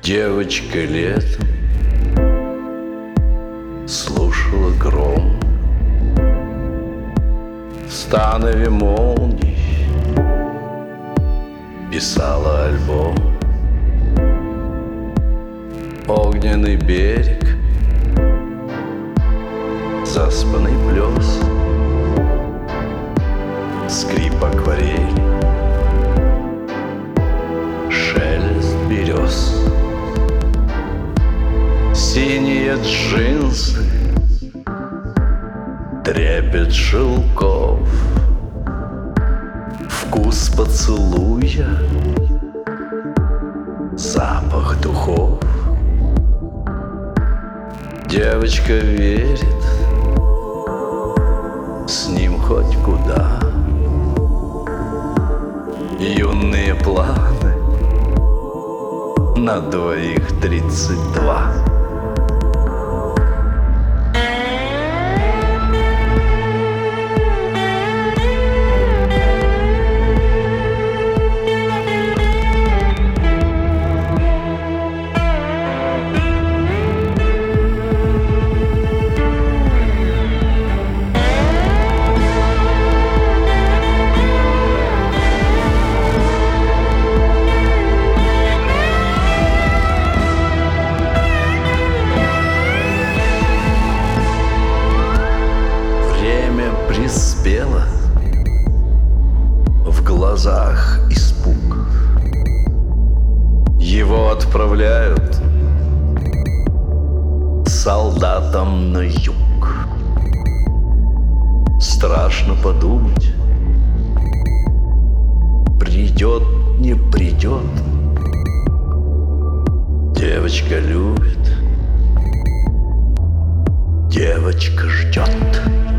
Девочка летом слушала гром в станове молний, писала альбом. Огненный берег, заспанный плес, скрип акварели, шелест берез. Синие джинсы, трепет шелков, вкус поцелуя, запах духов. Девочка верит, с ним хоть куда. Юные планы на двоих 32. Приспела, в глазах испуг. Его отправляют солдатам на юг. Страшно подумать, придет, не придет. Девочка любит, девочка ждет.